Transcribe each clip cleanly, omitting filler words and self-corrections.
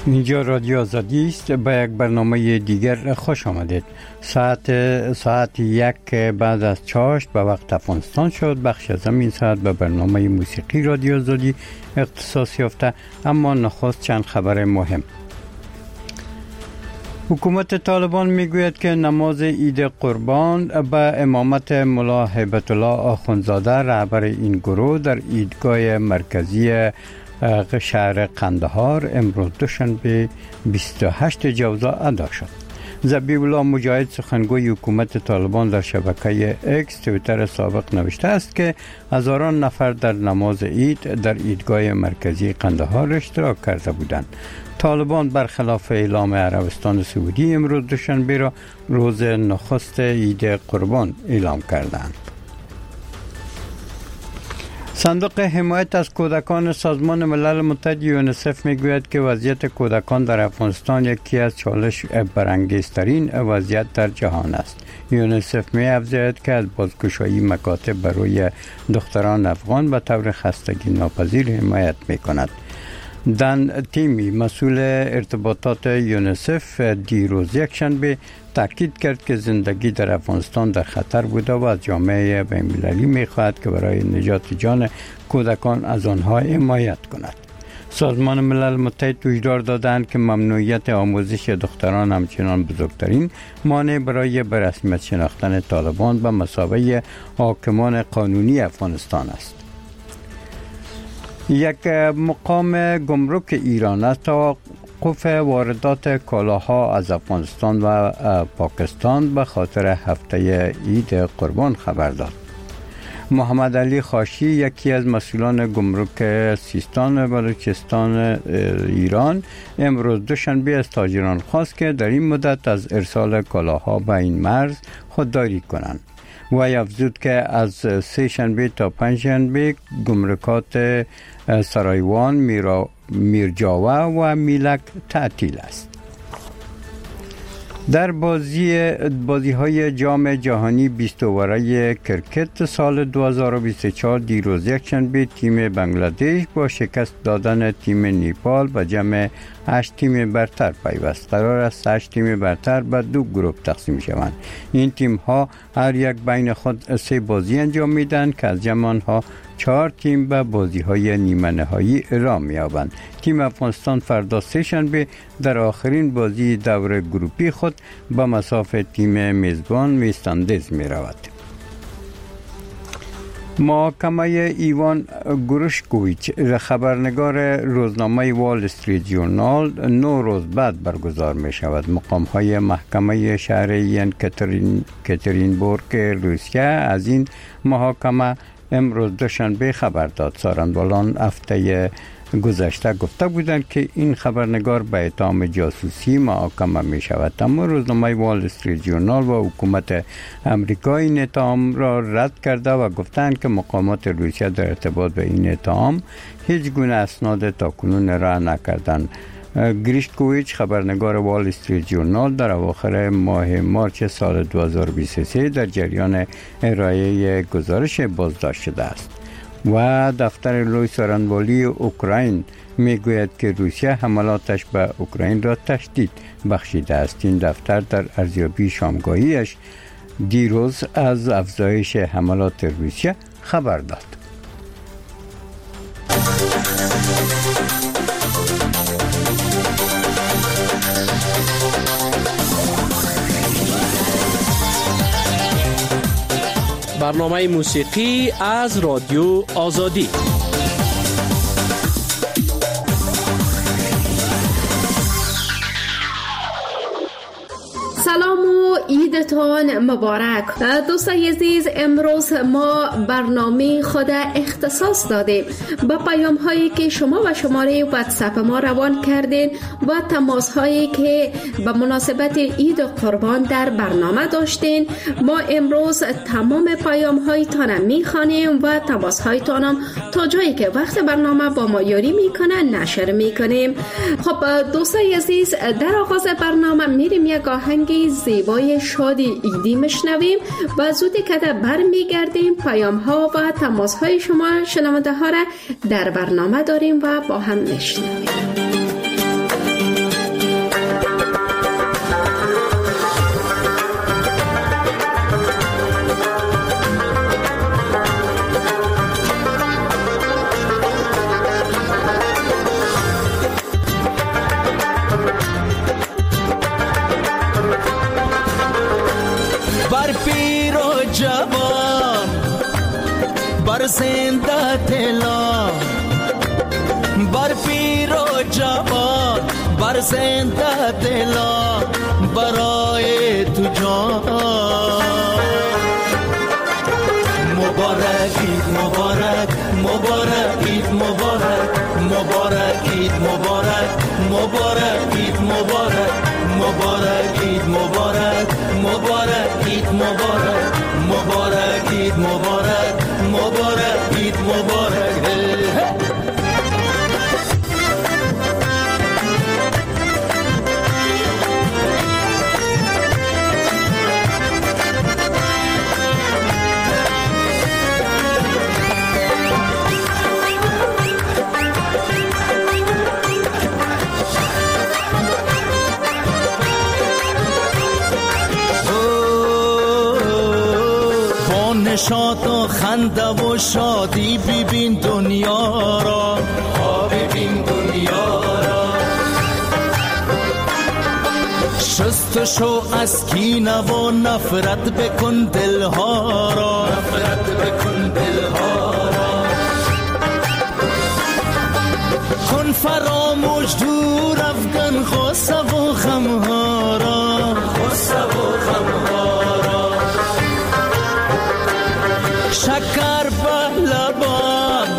اینجا رادیو آزادی است. به یک برنامه دیگر خوش آمدید. ساعت 1 بعد از چاشت به وقت افغانستان شد. بخش از این ساعت به برنامه موسیقی رادیو آزادی اختصاص یافته. اما نخست چند خبر مهم. حکومت طالبان میگوید که نماز عید قربان به امامت ملا هیبت الله آخوندزاده رهبر این گروه در ایدگاه مرکزی شهر قندهار امروز دوشنبه 28 جوزا ادا شد. ذبیح الله مجاهد سخنگوی حکومت طالبان در شبکه اکس توییتر سابق نوشته است که هزاران نفر در نماز عید در ایدگاه مرکزی قندهار اشتراک کرده بودند. طالبان برخلاف اعلام عربستان سعودی امروز دوشنبه را روز نخست عید قربان اعلام کردند. صندوق حمایت از کودکان سازمان ملل متحد یونیسف میگوید که وضعیت کودکان در افغانستان یکی از چالش برانگیزترین وضعیت در جهان است. یونیسف می‌افزاید که از بازگشایی مکاتب برای دختران افغان به طور خستگی ناپذیر حمایت می‌کند. دان تیمی مسئول ارتباطات یونیسف دیروز یکشنبه تاکید کرد که زندگی در افغانستان در خطر بوده و از جامعه بین‌المللی می‌خواهد که برای نجات جان کودکان از آنها حمایت کند. سازمان ملل متحد هشدار دادند که ممنوعیت آموزش دختران همچنان بزرگترین مانع برای به رسمیت شناختن طالبان به مثابه حاکمان قانونی افغانستان است. یک مقام گمرک ایران از توقف واردات کالاها از افغانستان و پاکستان به خاطر هفته عید قربان خبر داد. محمد علی خاشی یکی از مسئولان گمرک سیستان و بلوچستان ایران امروز دوشنبه از تاجران خواست که در این مدت از ارسال کالاها به این مرز خودداری کنند. وی افزود که از سه شنبه تا پنج شنبه گمرکات سرایوان، میرجاوه و میلک تعطیل است. در بازی‌های جام جهانی 20 اوره کرکت سال 2024 دیروز یکشنبه تیم بنگلادش با شکست دادن تیم نیپال به جمع 8 تیم برتر پیوست. قرار است 8 تیم برتر به 2 گروه تقسیم شوند. این تیم ها هر یک بین خود 3 بازی انجام میدن که از جمع آنها 4 تیم به بازی‌های نیمه نهایی راه می‌یابند. تیم افغانستان فردا سه شنبه در آخرین بازی دور گروپی خود به مصاف تیم میزبان وست‌اندیز می‌رود. محاکمه ایوان گروشکویچ خبرنگار روزنامه وال استریت ژورنال 9 روز بعد برگزار می شود. مقام‌های محکمه شهر یکاترینبورگ روسیه از این محاکمه امروز دوشنبه خبر داد. سارنوالان هفته گذشته گفته بودند که این خبرنگار به اتهام جاسوسی محاکمه می شود، اما روزنامه وال استریت ژورنال و حکومت امریکا این اتهام را رد کرده و گفتند که مقامات روسیه در ارتباط به این اتهام هیچ گونه اسناد تاکنون ارائه نکردند. گریشکویچ خبرنگار وال استریت ژورنال در اواخر ماه مارچ سال 2023 در جریان ارائه گزارش بازداشت شده است و دفتر لوی سارنوالی اوکراین میگوید که روسیه حملاتش به اوکراین را تشدید بخشیده است. این دفتر در ارزیابی شامگاهیش دیروز از افزایش حملات روسیه خبر داد. برنامه موسیقی از رادیو آزادی. سلام و عیدتان مبارک. دوستان عزیز، امروز ما برنامه خود اختصاص دادیم به پیام هایی که شما و شماره واتساپ ما روان کردین و تماس هایی که به مناسبت عید قربان در برنامه داشتین. ما امروز تمام پیام هایتان میخوانیم و تماس هایتان تا جایی که وقت برنامه با ما یاری میکنه نشر میکنیم. خب دوستان عزیز، در آغاز برنامه میریم یک آهنگ زیبای شادی عیدی میشنویم و زودی که برمیگردیم پیام ها و تماس های شما شنونده ها را در برنامه داریم و با هم میشنویم. پیر و جوان بر زنده دلان، بر پیر و جوان بر زنده دلان برای تو جان. مبارک عید مبارک، مبارک عید مبارک، مبارک عید مبارک، مبارک عید مبارک، مبارک عید مبارک، مبارک عید مبارک، مبارک عید مبارک، مبارک عید مبارک. نشاط و خنده و شادی ببین دنیا را، ببین دنیا را. شست شو از کینه و نفرت بکن دلها را، نفرت بکن دلها را. کن فراموش دور افغان غصه و غمها را، غصه و غمها را. شکر به لبان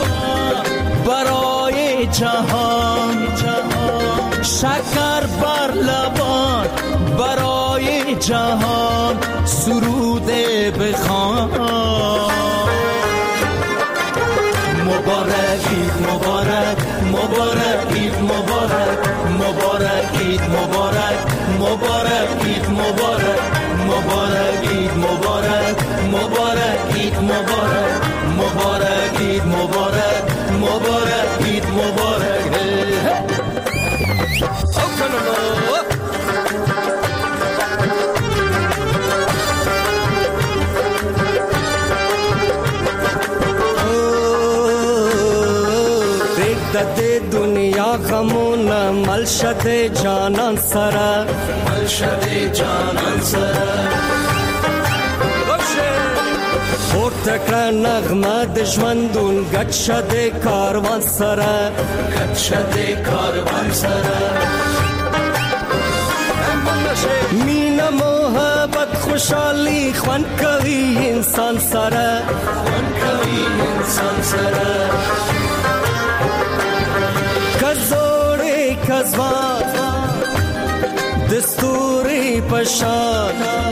برای جهان، شکر بر لبان برای جهان سرود بخوان. مبارک عید مبارک، مبارک عید مبارک، مبارک عید مبارک، مبارک عید مبارک، مبارک عید مبارک، مبارک عید مبارک، مبارک عید مبارک، مبارک عید مبارک. دده دنیا غمون مل شده جانان سره، مل شده جانان سره. پورته نغمه د ژوندون ګډ شده کاروان سره، ګډ شده کاروان سره. مینه محبت خوشحالی خوند کوي انسان سره، خوند کوي انسان سره. کزوړې کزوان دستوري پشان،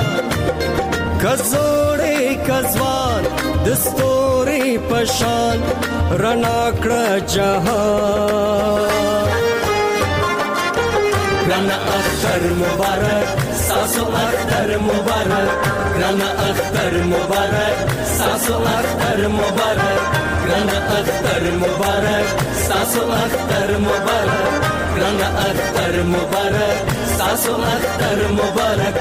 کزوړې کزوان دستوري پشان رڼا کړه جهان. رانا اختر مبارک، ساسو اختر مبارک، رانا اختر مبارک، ساسو اختر مبارک، رانا اختر مبارک، ساسو اختر مبارک، رانا اختر مبارک، ساسو اختر مبارک.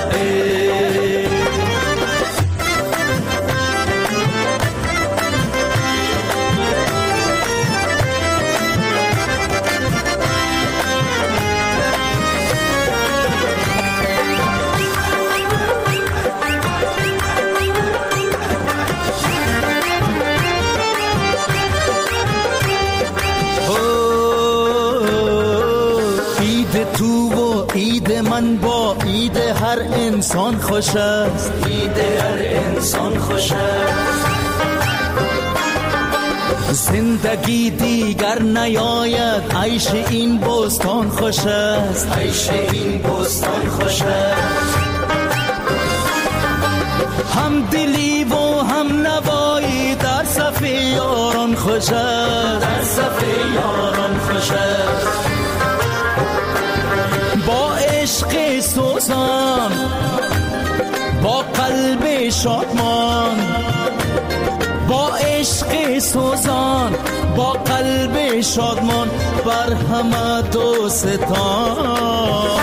عید من با عید هر انسان خوش است، عید هر انسان خوش است. زندگی دیگر نیاید، عیش این بستان خوش است، عیش این بستان خوش است. هم دلی و هم نوایی در صف یاران خوش است، در صف یاران خوش است. با عشق سوزان، با قلب شادمان، با عشق سوزان، با قلب شادمان بر همه دوستان.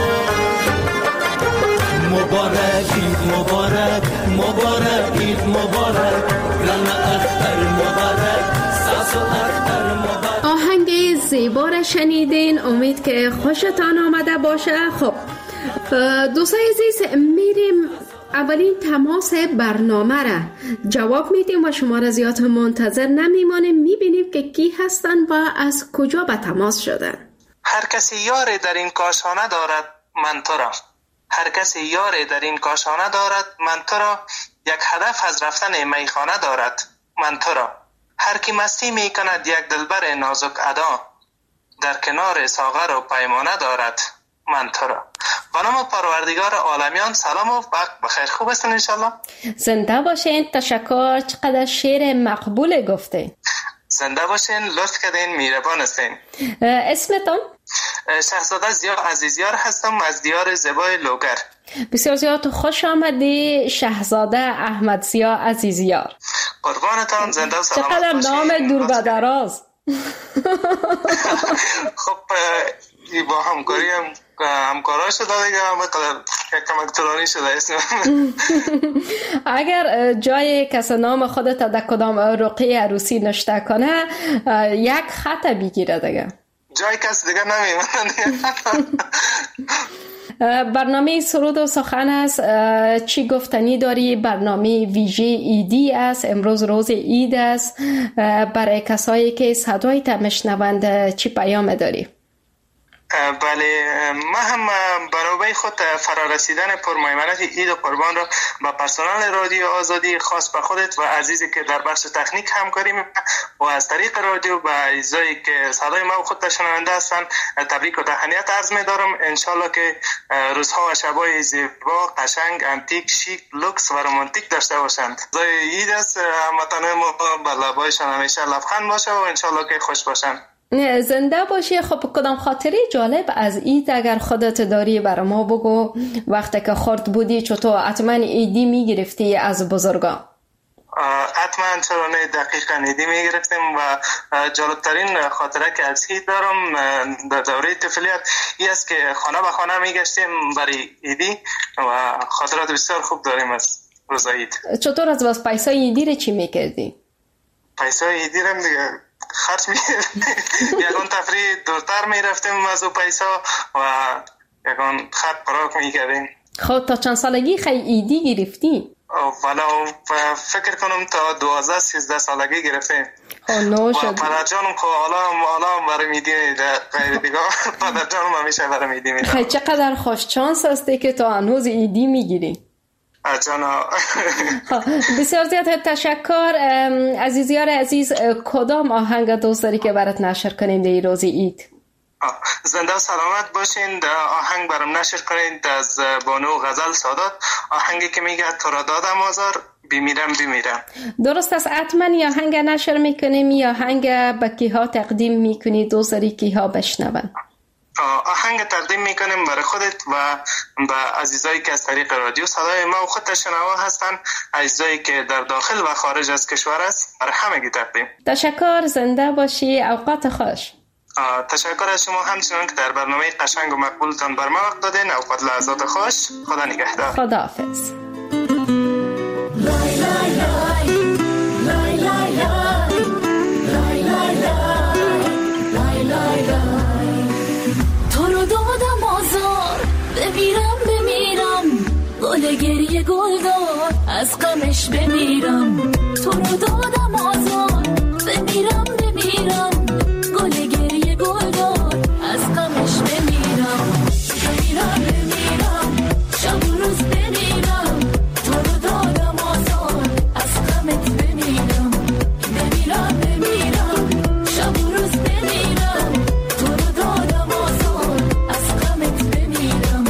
مبارک عید مبارک، مبارک عید مبارک، رانا اختر مبارک، ساسو اختر مبارک. آهنگ زیبا را شنیدین، امید که خوشتان آمده باشه. خب دوستای عزیز، میریم اولین تماس برنامه را جواب میدیم و شما را زیاد منتظر نمیمانیم. میبینیم که کی هستن و از کجا به تماس شدن. هر کسی یاری در این کاشانه دارد، من تو را. هر کسی یاری در این کاشانه دارد، من تو را. یک هدف از رفتن میخانه دارد، من تو را. هر کی مستی می کند یک دلبر نازک ادا، در کنار ساغر و پیمانه دارد، من تو را. به نام پروردگار عالمیان سلام و وقت بخیر. خوب هستین انشالله؟ زنده باشین. تشکر. چقدر شعر مقبول گفتین. زنده باشین. لطف کردین. مهربان هستین. اسمتون؟ شهزاده ضیا عزیزیار هستم از دیار زیبای لوگر. بسیار زیاد خوش آمدی شهزاده احمد ضیا عزیزیار. قربانتان. زنده و سلامت چقدر باشین. نام دور به دراز. خب با همکاری همکارا شده دیگه، کمک طولانی شده اسم. اگر جای کس نام خودت در کدام رقیه عروسی نشته کنه یک خط بگیره دیگه. جای کس دیگه نمیمونه. برنامه سرود و سخن است. چی گفتنی داری؟ برنامه ویژه ایدی است. امروز روز عید است. برای کسایی که صدای تا میشنوند چی پیام داری؟ بله، من هم برای خود فرارسیدن پرمیمنت عید و قربان را با پرسنل رادیو آزادی، خاص به خودت و عزیزی که در بخش تکنیک همکاری میکنه و از طریق رادیو به اعضایی که صدای ما و خود شنونده هستند تبریک و تهنیت عرض می‌دارم. انشالله که روزها و شبای زیبا، قشنگ، انتیک، شیک، لوکس و رمانتیک داشته باشند. روزای عید است، هموطنان ما به لبایشان همیشه لبخند باشه و انشالله که خوش باشند. زنده باشی. خب کدام خاطره جالب از عید اگر خودت داری برای ما بگو. وقتی که خرد بودی چطور حتما عیدی میگرفتی از بزرگان؟ حتما چرا نه، دقیقا عیدی میگرفتیم و جالبترین خاطره که از عید دارم در دوره طفولیت این است که خانه به خانه میگشتیم برای عیدی و خاطرات بسیار خوب داریم از روز عید. چطور از بس پیسای عیدی رو چی میکردی؟ پیسای عیدی رو دیگه خرج می‌کردیم. یکان تفریح دورتر میرفتیم از او پیسا و یکان خط پراک میکردیم. خب تا چند سالگی خیلی عیدی گرفتی؟ والا فکر کنم تا 12-13 سالگی گرفتیم. خب نو شد. پدر جانم خب حالا برای میدیم غیر دیگه. پدر جانم همیشه برای میدیم. خیلی چقدر خوش چانس هستی که تو هنوز عیدی میگیری. جانا. بسیار زیاد تشکر. عزیزیار عزیز، کدام آهنگ دوست داری که برات نشر کنیم در روز عید؟ زنده و سلامت باشین. آهنگ برام نشر کنید از بانو غزل سادات، آهنگی که میگه تو را دادم آزار بمیرم. درست است. حتما یا آهنگ نشر میکنیم یا آهنگ به کیها تقدیم میکنی؟ دوست داری کیها بشنون؟ آهنگ تقدیم میکنیم برای خودت و به عزیزایی که از طریق رادیو صدای ما و خودت شنوا هستن، عزیزایی که در داخل و خارج از کشور است، برای همگی تقدیم. تشکر. زنده باشی. اوقات خوش. تشکر از شما همچنان که در برنامه قشنگ و مقبولتان بر ما وقت دادین. اوقات لحظات خوش. خدا نگهدار. خداحافظ. بمیرم گل گریه گل دار از غمش بمیرم. تو رو دادم آزار بمیرم گل گریه گل دار از غمش بمیرم. شب و روز بمیرم. تو رو دادم آزار از غمت بمیرم. شب و روز بمیرم. تو رو دادم آزار از غمت بمیرم.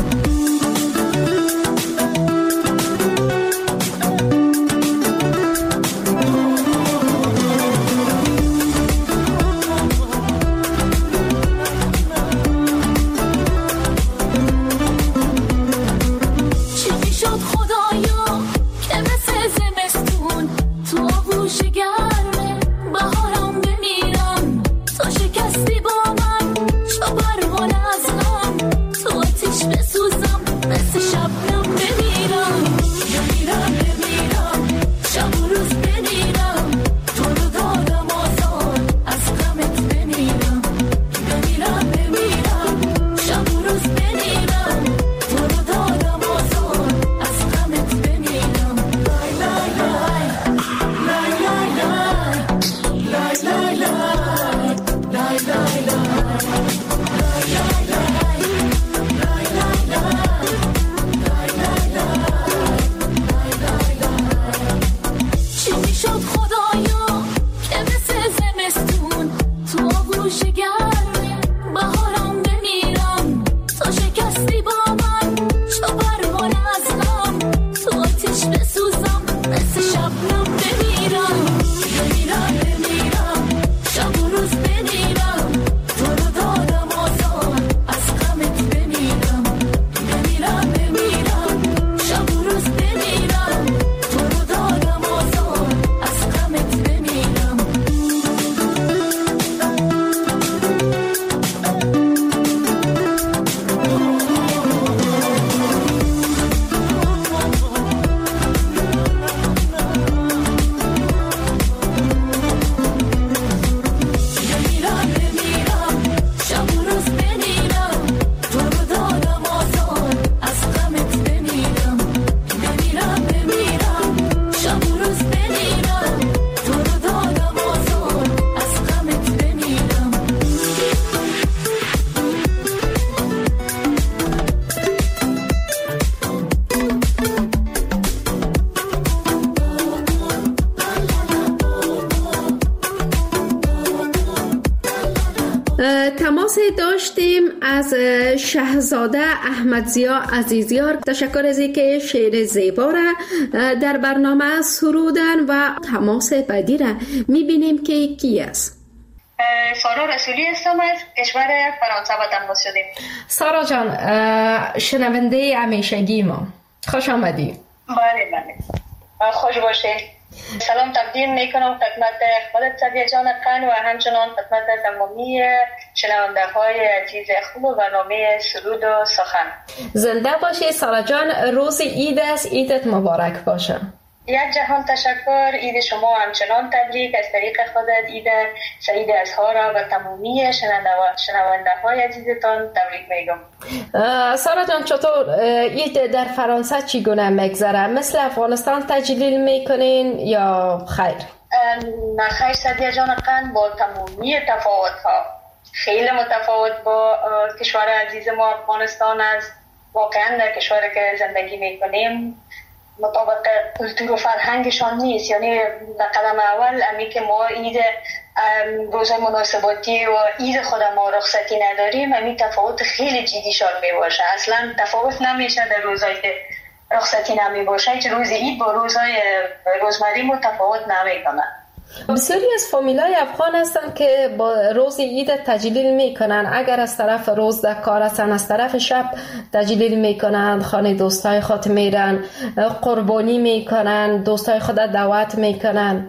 داشتیم از شهزاده احمدضیا عزیزیار. تشکر از اینکه شعر زیبا را در برنامه سرودن و تماس بعدی را میبینیم که کی است. سارا رسولی هستم از کشور فرانسه با تماس شدیم. سارا جان، شنونده همیشگی ما، خوش آمدی. بله خوش باشید. سلام تقدیم میکنم خدمت خودت سعدیه جان قن و همچنان خدمت تمامی شنونده های عزیز خوب برنامه سرود و سخن. زنده باشی سارا جان. روز عید است، عیدت مبارک باشه. یک جهان تشکر. عید شما همچنان تبریک از طریق خودت. عید سعید اضحی را به تمامی شنونده های عزیزتان تبریک میگم. سارا جان، چطور عید در فرانسه چگونه میگذره؟ مثل افغانستان تجلیل میکنین یا خیر؟ نه خیر سعدیه جان قند، با تمامی تفاوت ها خیلی متفاوت با کشور عزیز ما افغانستان است. واقعا در کشوری که زندگی میکنیم مطابق کلتور و فرهنگشان نیست. یعنی در قدم اول امی که ما عید روزهای مناسباتی و عید خود ما رخصتی نداریم، امی تفاوت خیلی جدی شاد می باشه. اصلا تفاوت نمیشه در روزهایی که رخصتی نمی باشه. هیچ روز عید با روزهای روزمری متفاوت نمی کنن. بسیاری از فامیلای افغان هستن که با روز عید تجلیل میکنن. اگر از طرف روز در کار هستن، از طرف شب تجلیل میکنن، خانه دوستای خود میرن، قربانی میکنن، دوستای خود دعوت میکنن.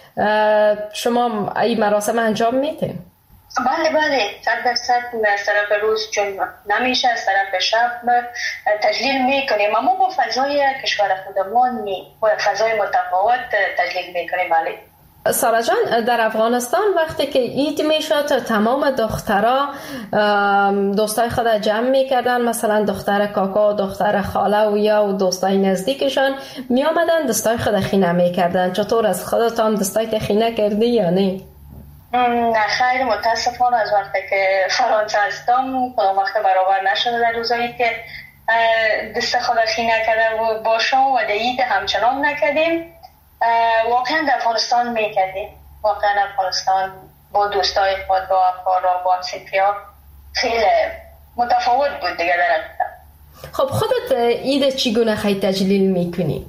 شما این مراسم انجام میدین؟ بله 100% از طرف روز چون نمیشه، از طرف شب تجلیل میکنیم، اما با فضای کشور خودمون با فضای متفاوت تجلیل میکنیم. بله سارا جان، در افغانستان وقتی که عید میشد تمام دخترها دوستای خود جمع میکردن، مثلا دختر کاکا، دختر خاله و یا و دوستای نزدیکشان می آمدن دستای خود خینه میکردن. چطور از خودتان دستای خینه کردی یا نه؟ نه خیر، متاسفانه از وقتی که فرانسه هستم کدام وقت برابر نشده در روزایی که دست خود خینه کرده باشم و در عید همچنان نکردیم. واقعا در افغانستان میکردیم. واقعا افغانستان با دوستای خود، با افکارا، با همسفیا خیلی متفاوت بود دیگه در افتاد. خب خودت عید چگونه خیلی تجلیل میکنی؟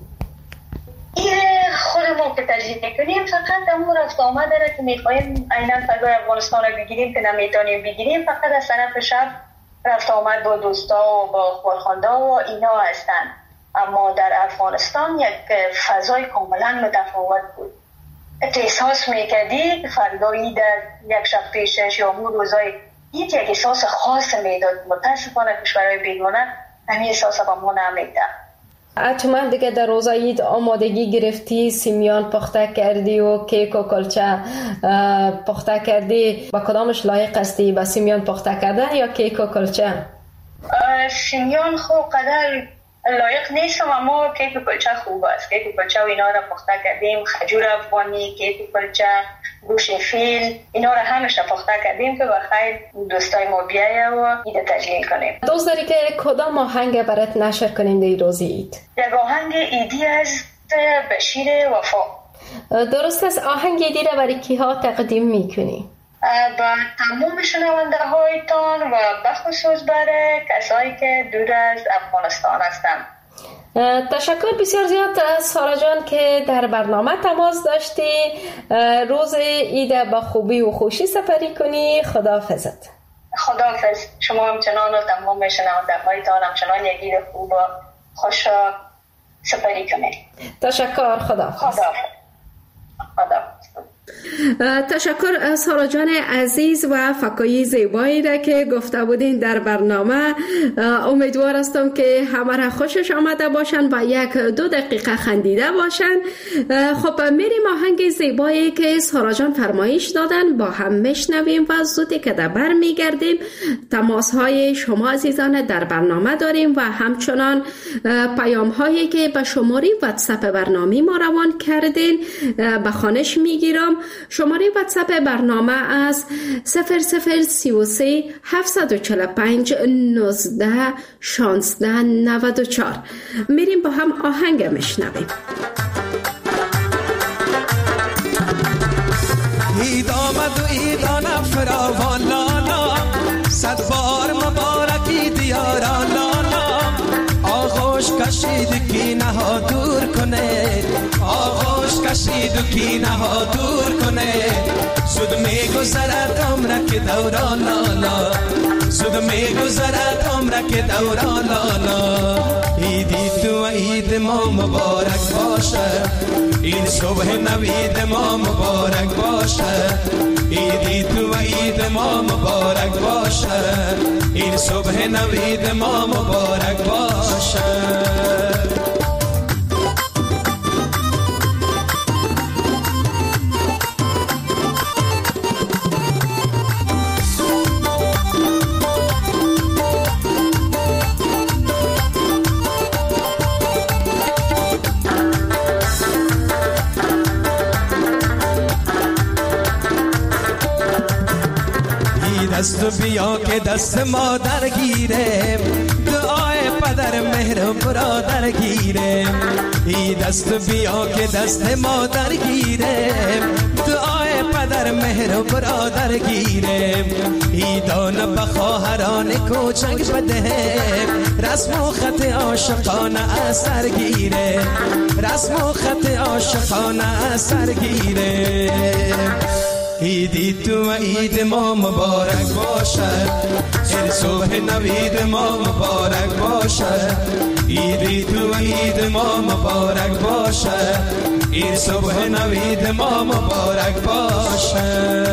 عید خودمون که تجلیل میکنیم فقط امور رفت آمد داره که میخواییم عیناً فضای افغانستان رو بگیریم که نمیتونیم بگیریم. فقط از طرف شب رفت آمد با دوستا و با خورخانده و اینا هستن. اما در افغانستان یک فضای کاملا متفاوت بود. احساس میکردی فردایی در یک شب پیشش یا اون روزای یک احساس خاص میداد. متاسفانه کشورهای بیگانه همین احساس با ما نمیده. حتما دیگه در روز عید آمادگی گرفتی، سیمیان پخته کردی و کیک و کلچه پخته کردی. با کدامش لایق هستی، با سیمیان پخته کردن یا کیک و کلچه؟ سیمیان خوب قدر لایق نیستم، اما کیک و کلچه خوب است. کیک و کلچه و اینا را پخته کردیم، خجور افغانی، کیک و کلچه، گوشت فیل، اینا را همش را پخته کردیم که بخیر دوستای ما بیایه و عید تجلیل کنیم. دوست داری که کدام آهنگ برات نشر کنیم در روز عید؟ یک آهنگ عیدی از بشیر وفا. درست است. آهنگ عیدی را برای کیها تقدیم میکنی؟ با تمام شنونده هایتان و بخصوص برای کسایی که دور از افغانستان هستن. تشکر بسیار زیاد سارا جان که در برنامه تماس داشتی. روز عید با خوبی و خوشی سپری کنی. خداحافظت. خداحافظ. شما همچنان و تمام شنونده هایتان همچنان یک عید خوب و خوش سپری کنید. تشکر. خداحافظ. خداحافظ. تشکر سارا جان عزیز و فکایی زیبایی را که گفته بودین در برنامه. امیدوار هستم که همه را خوشش آمده باشن و 1-2 دقیقه خندیده باشن. خب میریم آهنگ زیبایی که سارا جان فرمایش دادن با هم میشنویم و زودی که در بر میگردیم. تماس های شما عزیزان در برنامه داریم و همچنان پیام هایی که به شماره واتساپ برنامه ما روان کردین به خوانش میگیرم. شماره واتساپ برنامه از 0033 745 19 16 94. میریم با هم آهنگ میشنویم. عید آمد و عیدانم فراوان لالا، کشید کینه ها دور کنه آغوش کشید و کینه ها دور کنه زود میگذرد عمر که دوران لالا زود میگذرد عمر که دوران لالا عیدی تو عید ما مبارک باشه این صبح نوید ما مبارک باشه عیدی تو عید ما مبارک باشه این صبح نوید ما مبارک باشه دست بیا که دست مادر گیره دعای پدر مهر برادر گیره ای دست بیا که دست مادر گیره دعای پدر مهر برادر گیره ای دان بخواهران کوچک بده رسم و خط عاشقانه اثر گیره رسم و خط عاشقانه اثر گیره عیدی تو عید ما مبارک باشه این صبح نوید ما مبارک باشه عیدی تو عید ما مبارک باشه این صبح نوید ما مبارک باشه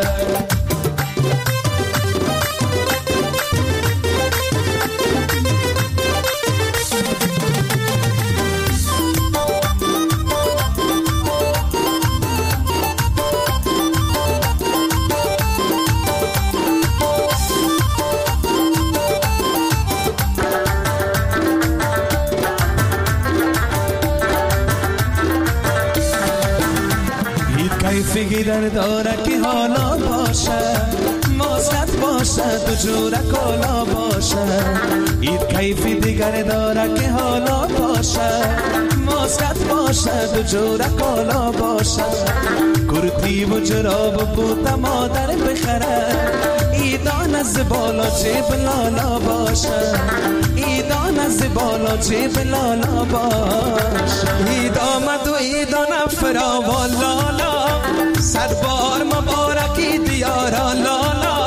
فکر داره که حالا باشه ماسکت باشه تو جور کالا باشه اید کیفی دیگر داره که حالا باشه ماسکت باشه تو جور کالا باشه کرتی و جراب بوتا مادر بخره ایدان از بالا جیب لالا باشه ایدان از بالا جیب لالا باشه اید آمد و ایدان فراوان لالا صد بار مبارکی دیارا لالا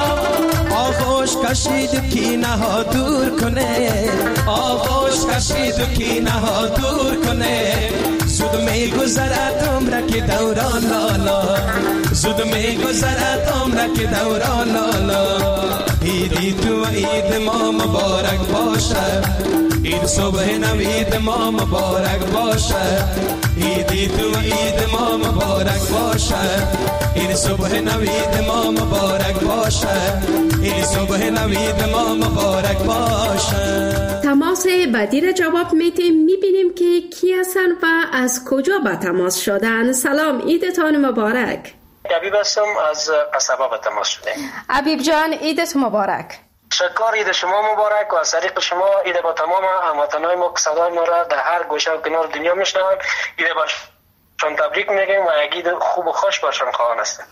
آغوش کشید کینه ها دور کنه آغوش کشید کینه ها دور کنه زود میگذرد عمر که دوران لالا زود میگذرد عمر که دوران لالا عیدی تو عید ما مبارک باشه این صبح نوید ما مبارک باشه عیدی تو عید ما مبارک باشه این صبح نوید ما مبارک باشه این صبح نوید ما مبارک باشه تماس بعدی را جواب میبینیم که کی هستن و از کجا به تماس شدن. سلام، عیدتان مبارک. حبیب هستم از قصبه به تماس شده. حبیب جان عیدت مبارک. شکر، عید شما مبارک و از طریق شما عید با تمام هموطنان ما که صدای ما را در هر گوشه و کنار دنیا میشنوند عید برشان تبریک میگیم و عید خوب و خوش برشان خواهان هستیم.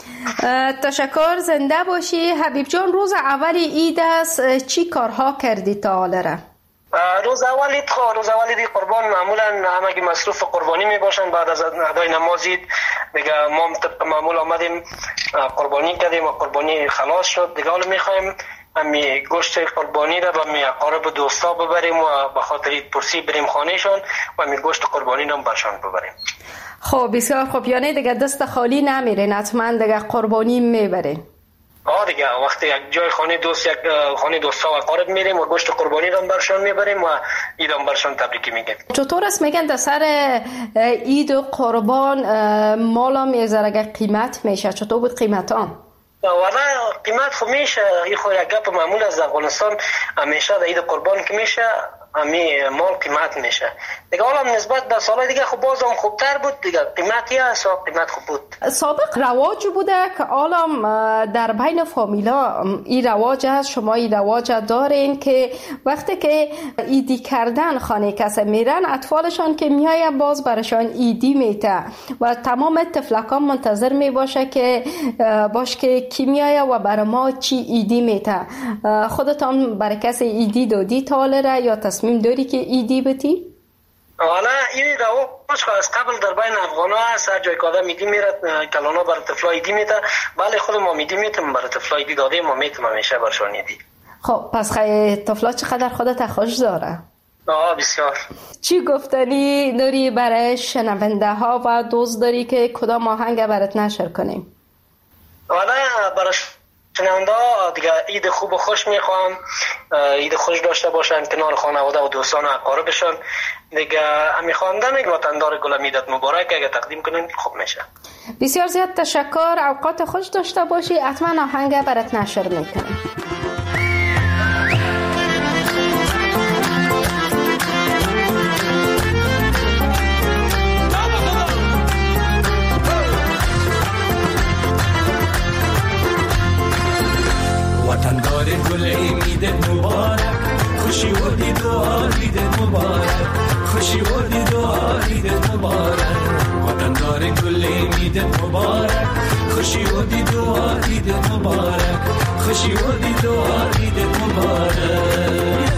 تشکر، زنده باشی. حبیب جان، روز اول عید است، چی کارها کردی تا حالا را؟ روز اول عید قربان معمولا همگی مصروف قربانی می باشن. بعد از ادای نماز عید دیگه ما طبق معمول آمدیم قربانی کردیم و قربانی خلاص شد. دیگه حالا میخوایم امی گوشت قربانی را به می اقارب دوستا ببریم و به خاطر عید پرسی بریم خانهشان و امی گوشت قربانی را برشان ببریم. خب بسیار خوب، یعنی دیگه دست خالی نمیرین، حتما دیگه قربانی میبرین. دیگه وقتی یک جای خانه دوستا و اقارب میریم و گوشت قربانی را برشان میبریم و عید هم برشان تبریکی میگیم. چطور است میگن در سر عید و قربان مال هم یه ذره قیمت میشه؟ چطور بود قیمت هم؟ والا قیمت خب میشه، این خود یک گپ معمول از افغانستان همیشه در عید قربان که میشه امی مال قیمت میشه. دیگه حالا نسبت به سال دیگه خب بازم خوبتر بود دیگه، قیمتی هست قیمت خوب بود. سابق رواج بوده که حالا در بین فامیلا این رواج هست، شما این رواج دارین که وقتی که عیدی کردن خانه کسی میرن اطفالشان که میایه باز برشان عیدی میته و تمام طفلکان منتظر میباشه که باش که کی میایه و برای ما چی عیدی میته. خودتان برای کسی عیدی دادی تا حالا یا تصمیم داری که عیدی بتی؟ والا این رواج از قبل در بین افغان ها هست. هر جای که آدم میدی میره کلان ها برای طفلای دی میده. بله خود ما میدی میتونم برای طفلای دی داده ما میتونم همیشه برشان دی. خب پس خیلی طفلا چقدر خودت خوش داره؟ بسیار. چی گفتنی نوری برای شنونده ها و دوست داری که کدام آهنگ برات نشر کنیم؟ والا برای شنونده ها دیگه عید خوب و خوش میخوام. عید خوش داشته باشن کنار خانواده و دوستان و اقاربشان. دیگه میخوام دمیگ وطندار گل میدت مبارک اگه تقدیم کنین خوب میشه. بسیار زیاد تشکر. اوقات خوش داشته باشی. حتما آهنگ برات نشر میکنیم. وطندار گل عیدت مبارک، خوشی و دید و عیدت مبارک، خوشی و دید و عیدت مبارک. وطندار گل عیدت مبارک، خوشی و دید و عیدت مبارک، خوشی و دید و عیدت مبارک.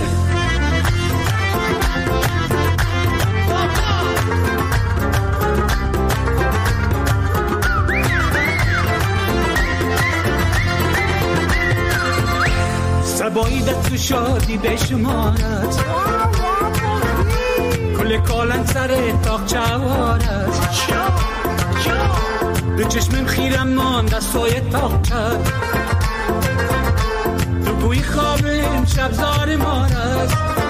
سبایدت تو شادی بشمارد، کل کالن سر تاق چوارد. به چشمم خیرم ماند از سایه تاق چد، تو بوی خوابم شبزار مارد،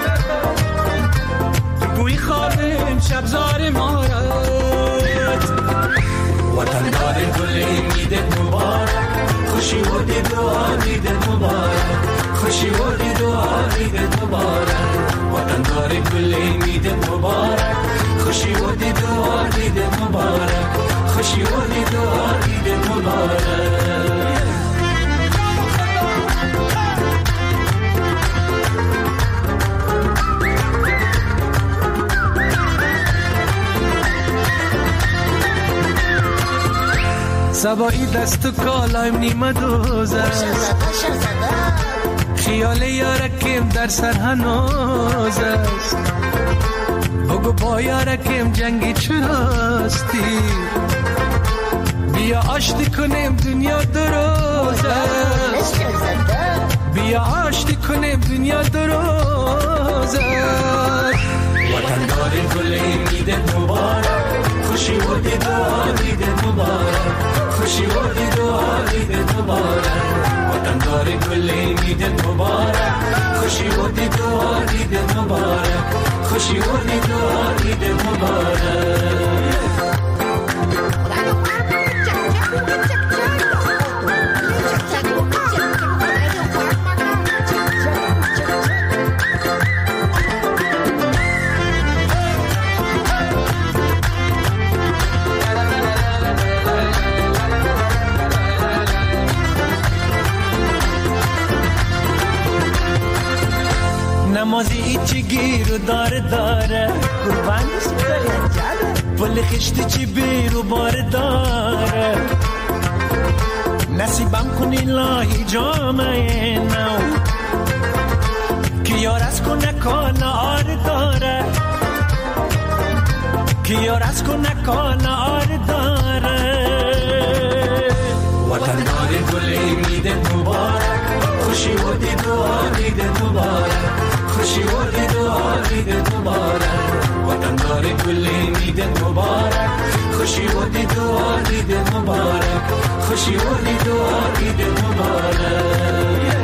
تو بوی خوابم شبزار مارد. وطندار گل عیدت مبارک، خوشی و دید و عیدت مبارک، خوشی و دید و عیدت مبارک. وطندار گل عیدت مبارک، خوشی و دید و عیدت مبارک، خوشی و دید و عیدت مبارک. سبایی دست و کالایم نیمه دوز است، خیال یارکیم در سر هنوز است. بگو با یارکیم جنگی چراستی، بیا آشتی کنیم دنیا دروز است، بیا آشتی کنیم دنیا دروز است. وطندار گل عیدت مبارک، خوشی و دید و عیدت مبارک، خوشی و دید و عیدت مبارک. وطندار گل عیدت مبارک، خوشی و دید و عیدت مبارک، خوشی و دید و عیدت مبارک. نمازی ایچی گیرو داره قربانش داره، پل خشتی چی بیرو بار داره. نصیبم کنی لاهی جامعه نو، که یار از کنه کانا آر داره، که یار از کنه کانا آر داره. وطندار گل عیدت مبارک، خوشی و دید و عیدت مبارک، خوشی و دید و عیدت مبارک. وطندار گل عیدت مبارک، خوشی و دید و عیدت مبارک، خوشی و دید و عیدت مبارک.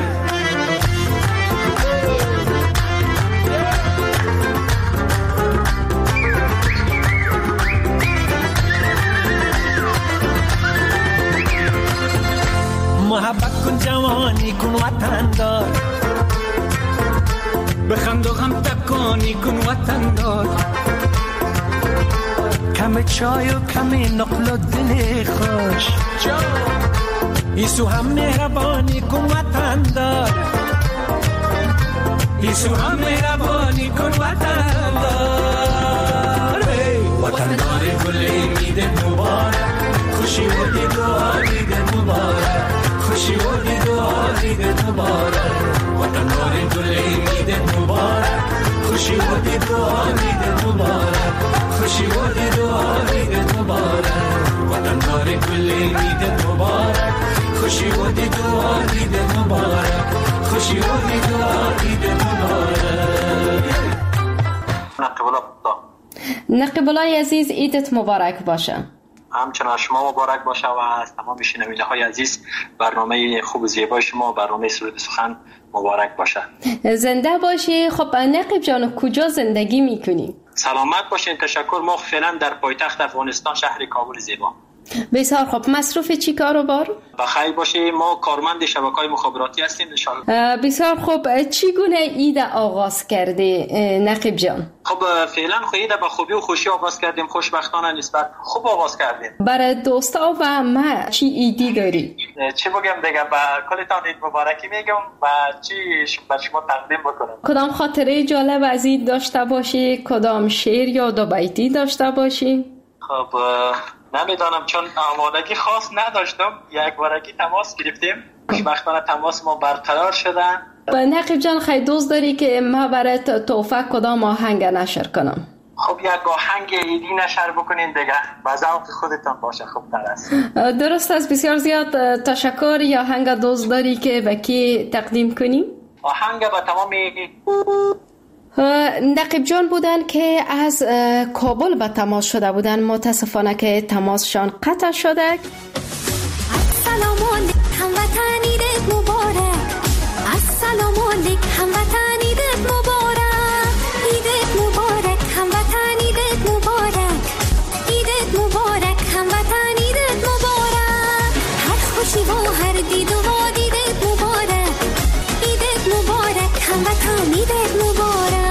محبت کن جوانی کن وطندار، بخند و غم تکانی کن وطندار. کم چای و کم نقل و دل خوش، ایسو هم مهربانی کن وطندار، ایسو هم مهربانی کن وطندار. وطندار گل عیدت مبارک، خوشی و دید و عیدت مبارک، خوشی و دید و عیدت مبارک. وطندار گل عیدت مبارک، خوشی بودی دو عید مبارک خوشی بودی دو عید مبارک وطن دار کل عید مبارک خوشی بودی دو عید مبارک خوشی بودی دو عید مبارک. نقیبالای عزیز عیدت مبارک باشه. همچنان شما مبارک باشه و از تمام شنونده های عزیز برنامه خوب و زیبای شما برنامه سرود سخن مبارک باشه. زنده باشی. خب نقیب جان کجا زندگی میکنی؟ سلامت باشین. تشکر. ما فعلا در پایتخت افغانستان شهر کابل زیبا. بسیار خوب. مصروف چی کاروبار؟ بخیر باشی. ما کارمند شبکه‌های مخابراتی هستیم ان شاءالله. بسیار خوب. چگونه عید آغاز کرده نقیب جان؟ خب فعلا عید به خوبی و خوشی آغاز کردیم. خوشبختانه نسبت خوب آغاز کردیم. برای دوستا و ما چی ایدی داری؟ چی بگم دیگه؟ با کلتان عید مبارکی میگم و چی بر شما تقدیم بکنم. کدام خاطره جالب از عید داشته باشی؟ کدام شعر یا دو بیتی داشته باشی؟ خب نمیدانم چون آمادگی خاص نداشتم. یک بارگی تماس گرفتیم. خوشبختانه تماس ما برقرار شده. نقیب جان خیلی دوست داری که ما برای توفیق کدام آهنگ نشر کنم؟ خب یک آهنگ عیدی نشر بکنین دیگه. با ذوق خودتان باشه خوبتر است. درست است. بسیار زیاد تشکر. یا آهنگ دوست داری که به کی تقدیم کنی؟ آهنگ با تمام نقیب جان بودن که از کابل به تماس شده بودن. متاسفانه که تماسشان قطع شده. السلام علیکم هموطن عیدت مبارک السلام علیکم هموطن عیدت مبارک عیدت مبارک هموطن عیدت مبارک عیدت مبارک هموطن عیدت مبارک هر خوشی و هر دید و عیدت مبارک عیدت مبارک هموطن عیدت مبارک.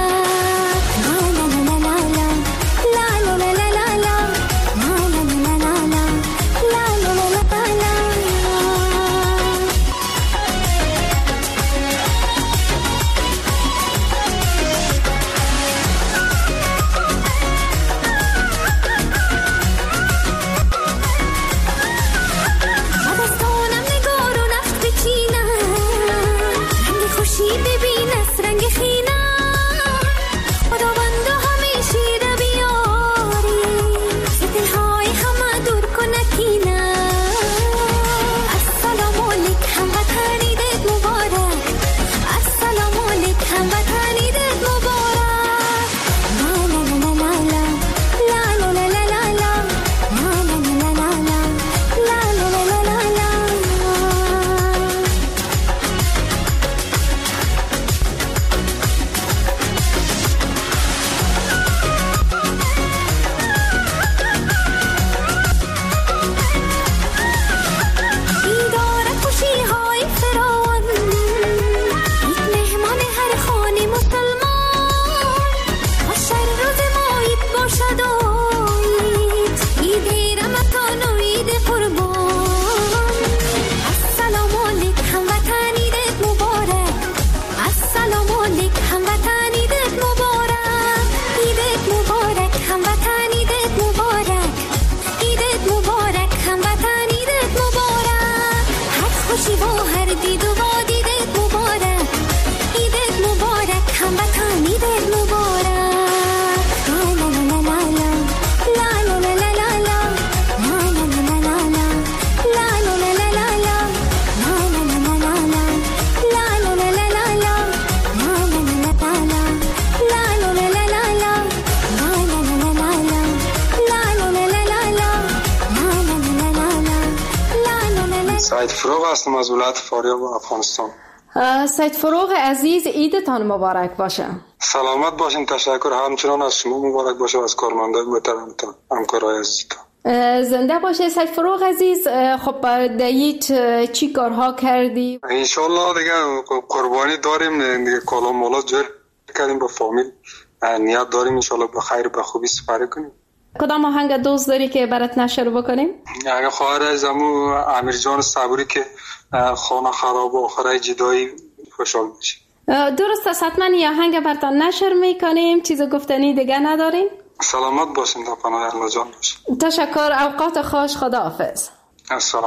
سید فروغ هستم از ولایت فاریاب افغانستان. سید فروغ عزیز عیدتان مبارک باشه. سلامت باشین. تشکر. همچنان از شما مبارک باشه و از کارمندان محترمتان همکارای عزیزتان. زنده باشه سید فروغ عزیز. خب در عید چی کارها کردی؟ انشالله دیگه قربانی داریم دیگه. کالا مالا جور کردیم با فامیل. نیت داریم انشالله به خیر به خوبی سپری کنیم. کدام آهنگ دوست داری که برات نشر بکنیم؟ اگه خواهر از امو امیر جان صبوری که خانه خراب و آخره جدایی خوشحال میشه. درست است. حتما یه آهنگ براتون نشر میکنیم. چیز گفتنی دیگه ندارین؟ سلامت باشین. تا پناه الله جان باشین. تشکر. اوقات خوش. خداحافظ. السلام علیکم.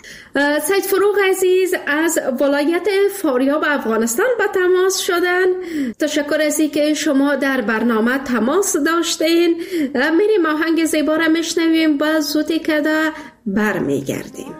سید فروغ عزیز از ولایت فاریاب افغانستان به تماس شدن. تشکر از اینکه شما در برنامه تماس داشتین. میریم آهنگ زیبا را میشنویم، با زودی کده برمیگردیم.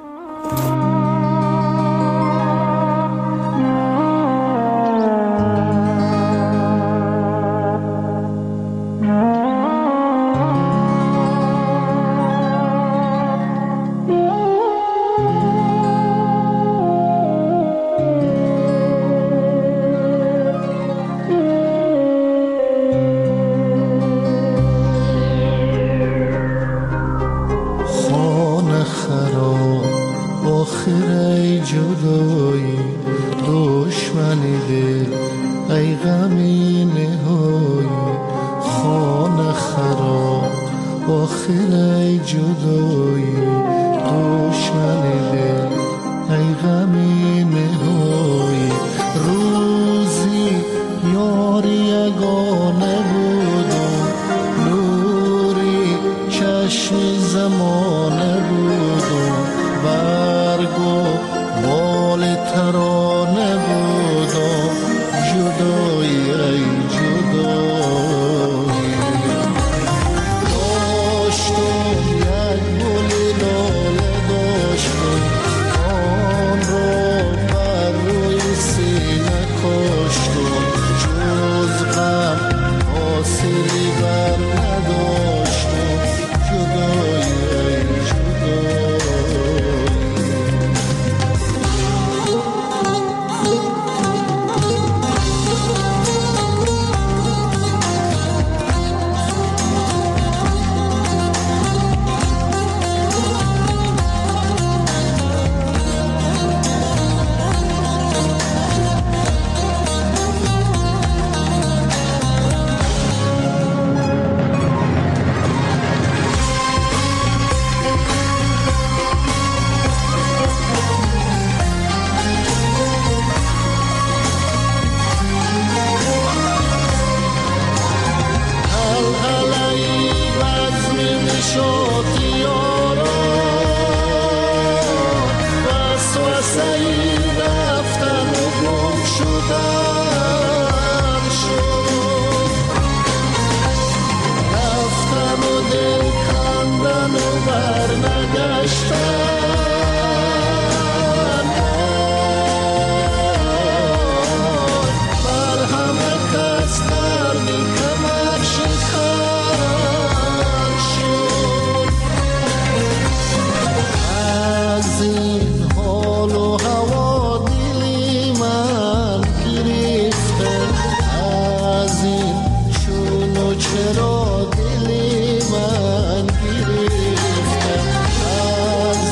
چرا دل من گرفته از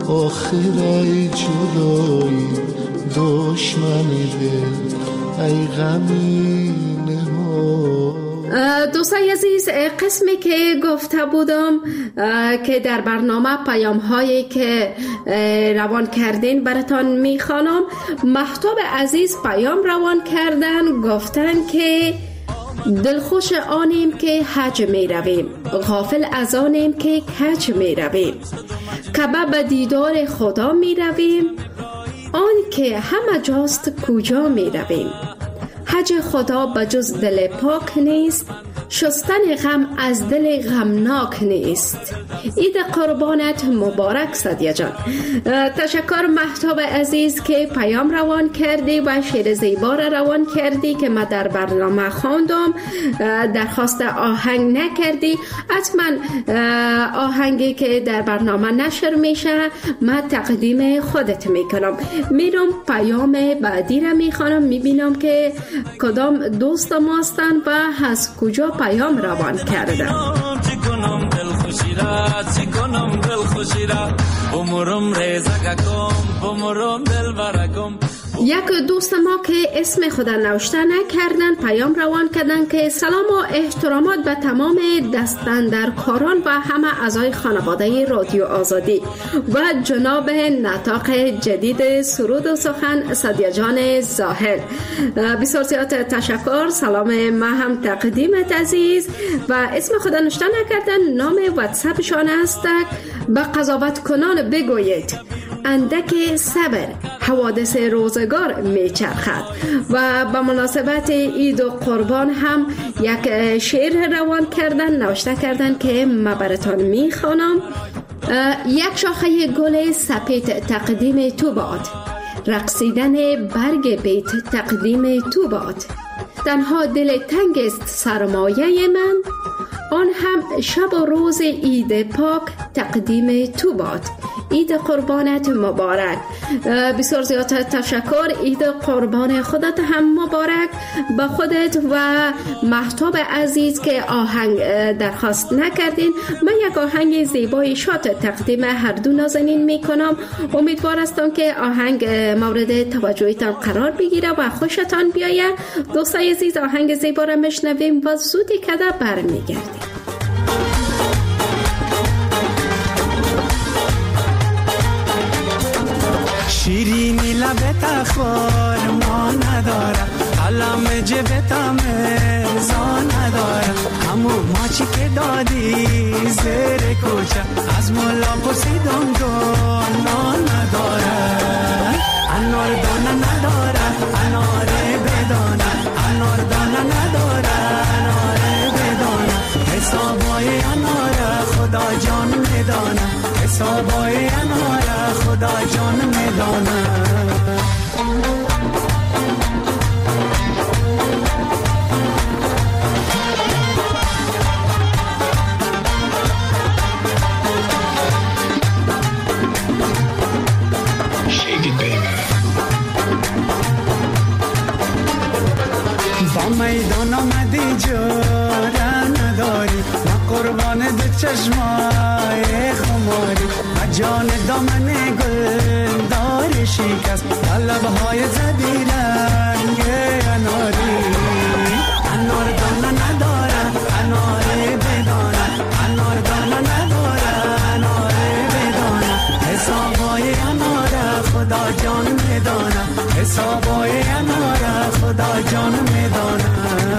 آخرای جدایی دشمن دل ای غمینه ها. دوستای عزیز، قسمی که گفته بودم که در برنامه پیام هایی که روان کردین براتان میخوانم. محتاب عزیز پیام روان کردن، گفتن که دلخوش آنیم که حج می رویم، غافل از آنیم که کج می رویم، کعبه به دیدار خدا می رویم، آن که همه جاست کجا می رویم. حج خدا بجز دل پاک نیست، شستن غم از دل غمناک نیست. عید قربانت مبارک سدیه جان. تشکر محتاب عزیز که پیام روان کردی و شعر زیبا را روان کردی که ما در برنامه خواندم. درخواست آهنگ نکردی، حتما آهنگی که در برنامه نشر میشه ما تقدیم خودت میکنم. میرم پیام بعدی را میخوانم، میبینم که کدام دوست ما هستند و از کجا پیام روان کردن. یک دوست ما که اسم خود نوشته نکردن پیام روان کردن که سلام و احترامات به تمام دستاندرکاران و همه اعضای خانواده رادیو آزادی و جناب نطاق جدید سرود و سخن سدیه جان زاهد. بسیار زیاد تشکر. سلام ما هم تقدیمت عزیز. و اسم خود نوشته نکردن، نام واتساپشان است. به قضاوت کنان بگویید اندک صبر حوادث روزگار میچرخد. و به مناسبت عید و قربان هم یک شعر روان کردن، نوشته کردن که ما براتان میخوانم. یک شاخه گل سپید تقدیم تو باد، رقصیدن برگ بیت تقدیم تو باد. تنها دل تنگ است سرمایه من، آن هم شب و روز عید پاک تقدیم تو باد. عید قربانت مبارک. بسیار زیاد تشکر. عید قربان خودت هم مبارک به خودت و محتاب عزیز که آهنگ درخواست نکردین. من یک آهنگ زیبای شاد تقدیم هر دو نازنین میکنم. امیدوار هستم که آهنگ مورد توجهتان قرار بگیره و خوشتان بیاید. دوستای عزیز، آهنگ زیبا را میشنویم و زودی کده برمیگردیم. شیرینی لبت خور ما نداره، قلم جبت مرزا نداره، همون ماچی که دادی زیر کوچه از مولا پرسیدم دانا نداره. انار دانه نداره، انار بدانه، انار دانه نداره، انار بدانه. حسابای انار خدا جان میدانه، حسابای انار خدا جان میدانه. با میدان آمدی جوره نداری، ما قربان دو چشمای خماری، جان دامن گل داری شکست، لبهای زدی رنگ اناری. انار دانه نداره، انار بدانه، انار دانه نداره، انار بدانه. حسابای انار خدا جان میدانه، حسابای انار خدا جان میدانه.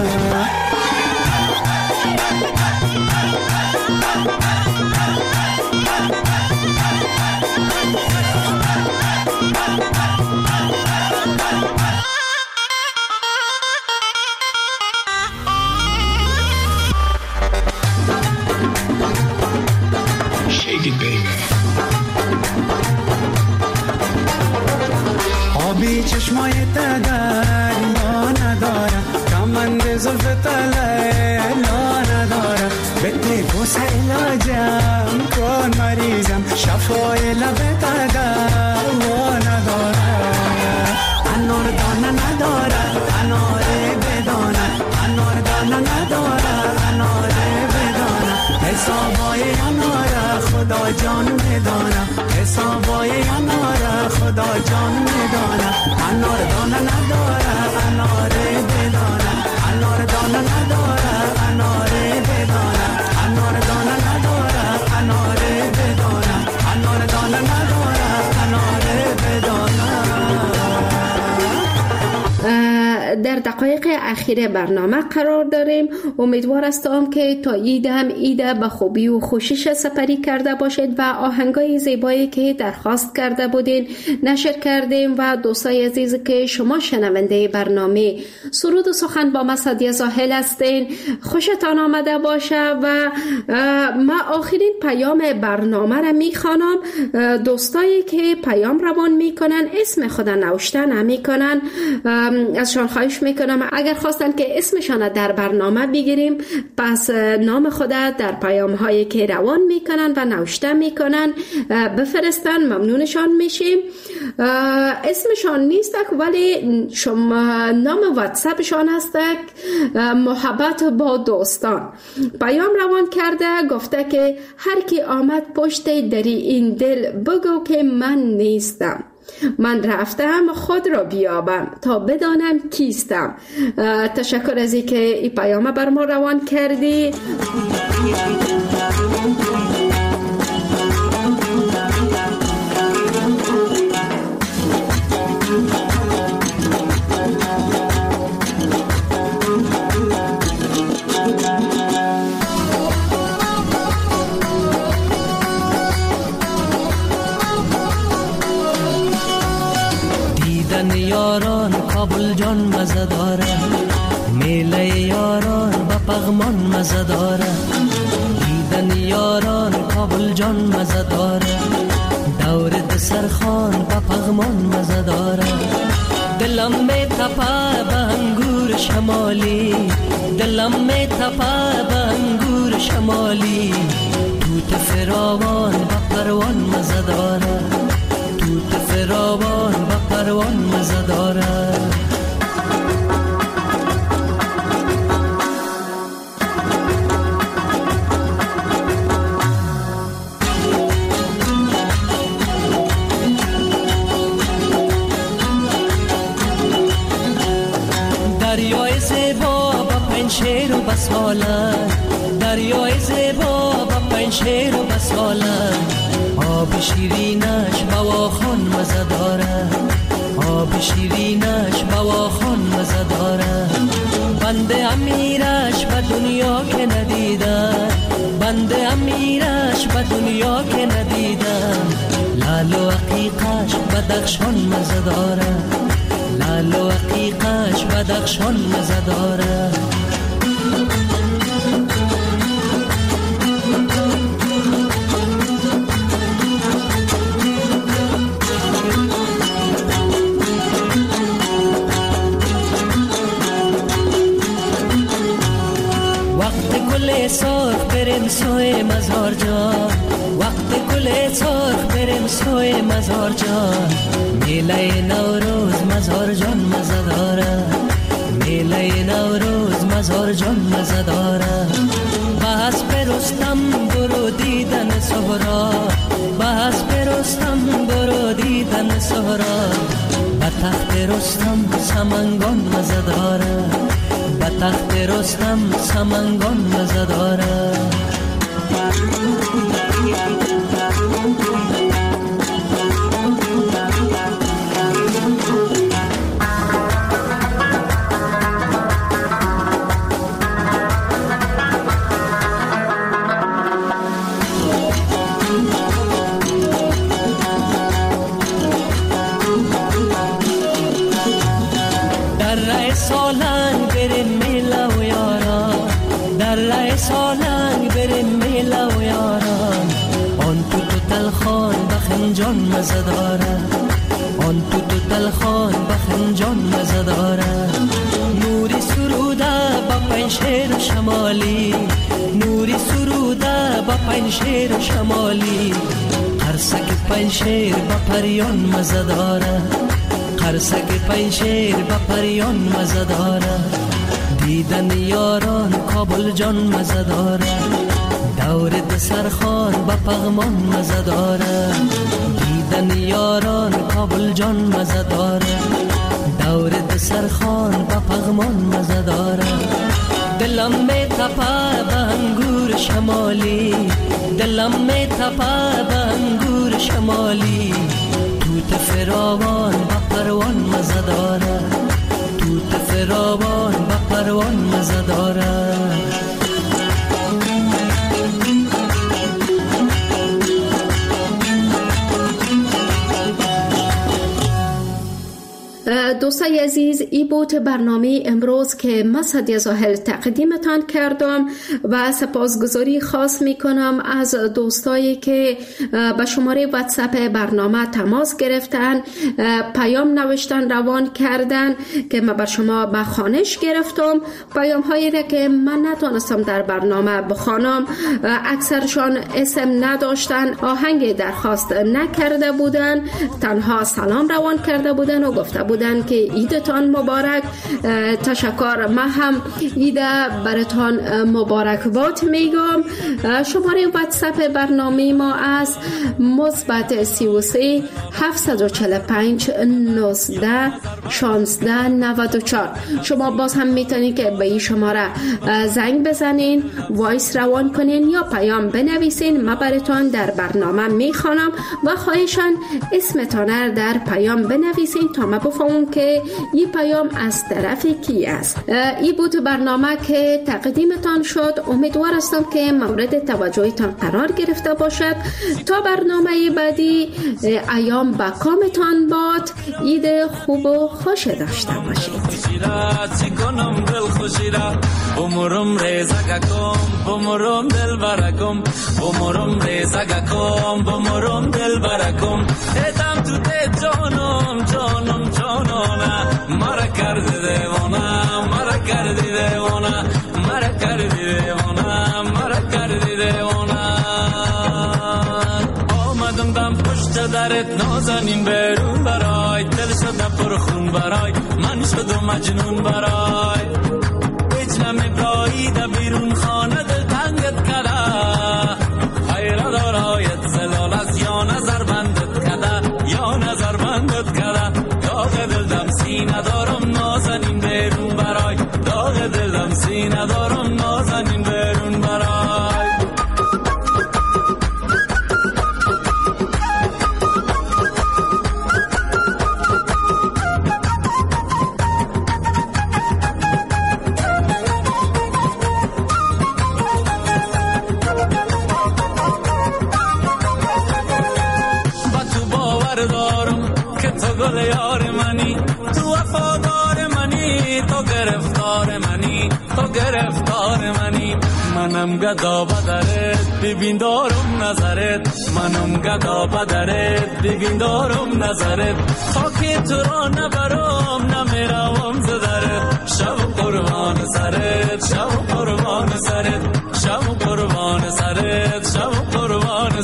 آبی چشمای تدریا نداره، کمند زلف تلیلا نداره. بده بوسه علاجم کن مریضم، شفای لب تدریا نداره. انار دانه نداره، انار بدانه، انار دانه نداره، انار بدانه. حسابای انار خدا جان میدانه، حسابای جان میدانه انار دانه نداره انار بدانه انار دانه نداره انار بدانه انار دانه نداره انار بدانه انار دانه نداره انار بدانه. در دقایق اخیر برنامه قرار داریم. امیدوار هستم که تا ایده به خوبی و خوشش سپری کرده باشید و آهنگای زیبایی که درخواست کرده بودین نشر کردیم و دوستای عزیز که شما شنونده برنامه سرود و سخن با مسعدی زاهل هستین خوشتان آمده باشه و ما آخرین پیام برنامه را میخوانم. دوستایی که پیام روان میکنن اسم خود نوشته نمیکنن ازشان خواهش میکنم اگر خواستن که اسمشان در برنامه بگیریم پس نام خود در پیام هایی که روان میکنن و نوشته میکنن بفرستن ممنونشان میشیم. اسمشان نیست ولی شما نام واتساپشان هست محبت با دوستان. پیام روان کرده گفته که هر کی آمد پشت دری این دل بگو که من نیستم. من رفتم خود را بیابم تا بدانم کیستم. تشکر از اینکه این پیام بر ما روان کردی. یاران کابل جان مزه داره میله یاران با پغمان مزه داره دیدن یاران کابل جان مزه داره دور دسرخان با پغمان مزه داره دلم می تپه به انگور شمالی دلم می تپه به انگور شمالی توت فراوان با پروان مزه داره توت فراوان و پروان مزه داره. دریای زیبا با پنشیر و بساله دریای زیبا با پنشیر و بساله آب شیرینش بواخون مزه داره آب شیرینش بواخون مزه داره بنده امیرش به دنیا که ندیده بنده امیرش به دنیا که ندیده لال و عقیقش بدخشان مزه داره لال و عقیقش بدخشان مزه داره. سرخ بریم سوی مزار جان وقت گل سرخ بریم سوی مزار جان میله نوروز مزار جان مزه داره میله نوروز مزار جان مزه داره بس برستم برو دیدن سهرا بس برستم برو دیدن سهرا به تخت رستم سمنگان مزه داره به تخت رستم سمنگان مزه داره. در رای سالنگ بریم میله و یاران در رای سالنگ بریم میله و یاران آن تو تلخان بخنجان مزه داره آن تو تلخان بخنجان مزه داره نوری سروده با پنشیر شمالی نوری سروده با پنشیر شمالی قرصک پنشیر با پریان مزه داره قرصک پنشیر با پریان مزه داره دیدن یاران کابل جان مزه داره دور دسرخان با پغمان مزه داره دیدن یاران کابل جان مزه داره، دور دسرخان با پغمان مزه داره. دلم می تپه به انگور شمالی، دلم می تپه به انگور شمالی. توت فراوان با پروان مزه داره، توت فراوان با پروان مزه داره. دوستای عزیز، این بود برنامه امروز که من سعدیه زاهر تقدیمتان کردم و سپاسگزاری خاص میکنم از دوستایی که به شماره واتساپ برنامه تماس گرفتن، پیام نوشتن، روان کردن که من بر شما به خوانش گرفتم. پیام هایی را که من نتونستم در برنامه بخوانم، اکثرشان اسم نداشتن، آهنگ درخواست نکرده بودن، تنها سلام روان کرده بودن و گفته بودن که عیدتان مبارک. تشکر. من هم عید براتان مبارکباد میگم. شماره واتساپ برنامه ما از مثبت 33 745 19 16 94. شما باز هم میتونید که به این شماره زنگ بزنین، وایس روان کنین یا پیام بنویسین. من براتان در برنامه میخوانم و خواهشان اسمتان در پیام بنویسین تا من بفهمم که این پیام از طرف کی است. این بود برنامه که تقدیمتان شد. امیدوار هستم که مورد توجهتان قرار گرفته باشد. تا برنامه بعدی، ایام با کامتان باد. عید خوب و خوش داشته باشید. بمرم ریزگکم بمرم دل برکم، بمرم ریزگکم بمرم دل برکم. ادم تو ده جانم جانم جانانه، مرا کردی دیوانه، مرا کردی دیوانه، مرا کردی دیوانه، مرا کردی دیوانه. آمدم دم پشت درت نازنین بیرون برای، دل شده پرخون برای، من شدم مجنون برای. نمی برایده بیرون خانه دل تنگت کده، خیره دارایت زلال از یا نظر بندت کده، یا نظر بندت کده. داغ دل دم سینه دارم نازنین بیرون برای، داغ دل دم سینه دارم نازنین بیرون برای. گل یار منی، تو وفادار منی، تو گرفتار منی، تو گرفتار منی. منم گدا بدرت ببین دارم نظرت، منم گدا بدرت ببین دارم نظرت. تا که تو را نبرم نمیروم زدرت، شب قربان سرت، شب قربان سرت، شب قربان سرت، شب قربان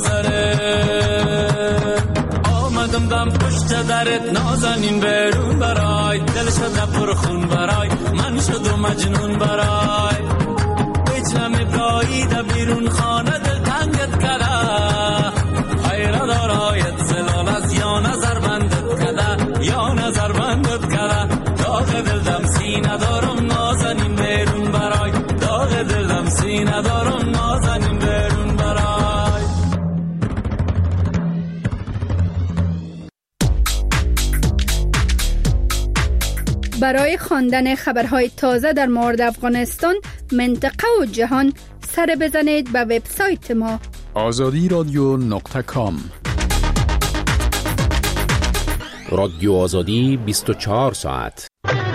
سرت. آمدم دم پشت درت نازنین بیرون برای، دل شده پرخون برای، من شدم مجنون برای. هیچ نمی برایده بیرون خانه دل تنگت کده، خیره دارایت زلال از یا نظر بندت کده، یا نظر بندت کده. داغ دل دم سینه دارم نازنین بیرون برای، داغ دل دم سینه دارم نازنین بیرون برای. برای خواندن خبرهای تازه در مورد افغانستان، منطقه و جهان، سر بزنید به وبسایت ما azadiradyo.com. رادیو آزادی 24 ساعت.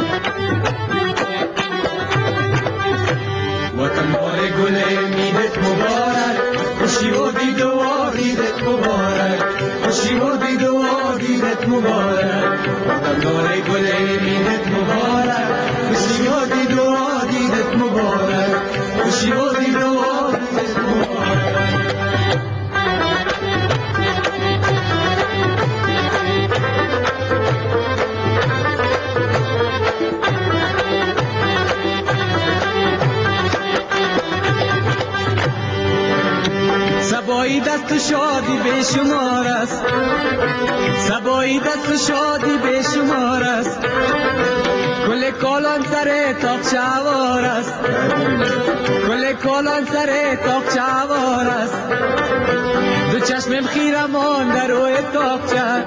وطن باره گل میدت مبارک، خوشی و دید و عیدت مبارک، خوشی و دید و عیدت مبارک. وطن باره گل میدت مبارک، خوشی و دید و عیدت مبارک، خوشی و دید و عیدت مبارک. سبایی دست شادی به شمار است، سبایی عیدت شادی بشمار است، گل کالان سر تاقچه وار است، گل کالان سر تاقچه وار است، دو چشمم خیرمان در روی تاقچه،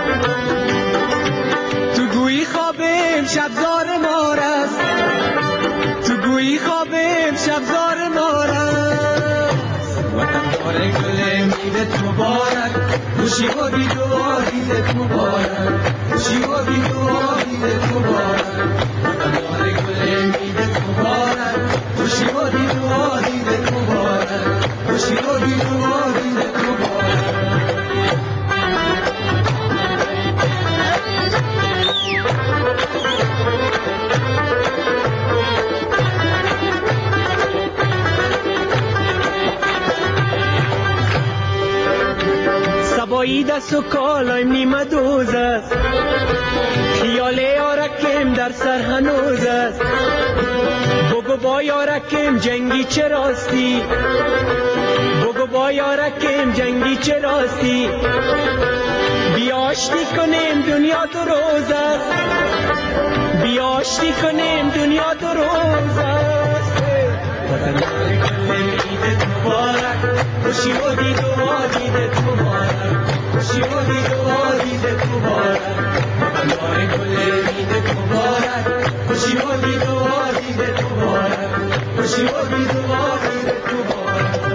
تو گویی خوابم شبزار مار است، تو گویی خوابم شبزار مار است. وطن دار گل عیدت مبارک، خوشی و بیدوار عیدت مبارک، خوشی و بیدوار عیدت مبارک. وطن دار گل عیدت مبارک، خوشی و بیدوار عیدت مبارک، خوشی و بیدوار عیدت مبارک. سبایی دست و کالایم نیمه دوز است، خیال یارکم در سر هنوز است، بگو با یارکم جنگی چه راستی، بگو با یارکم جنگی چه راستی، بیا آشتی کنیم دنیا دو روز است، بیا آشتی کنیم دنیا دو روز است. وطن دار گل عیدت مبارک، خوشی و دیدوار عیدت مبارک، خوشی و دیدوار عیدت مبارک. وطن دار گل عیدت مبارک، خوشی و دیدوار عیدت مبارک، خوشی و دیدوار عیدت مبارک.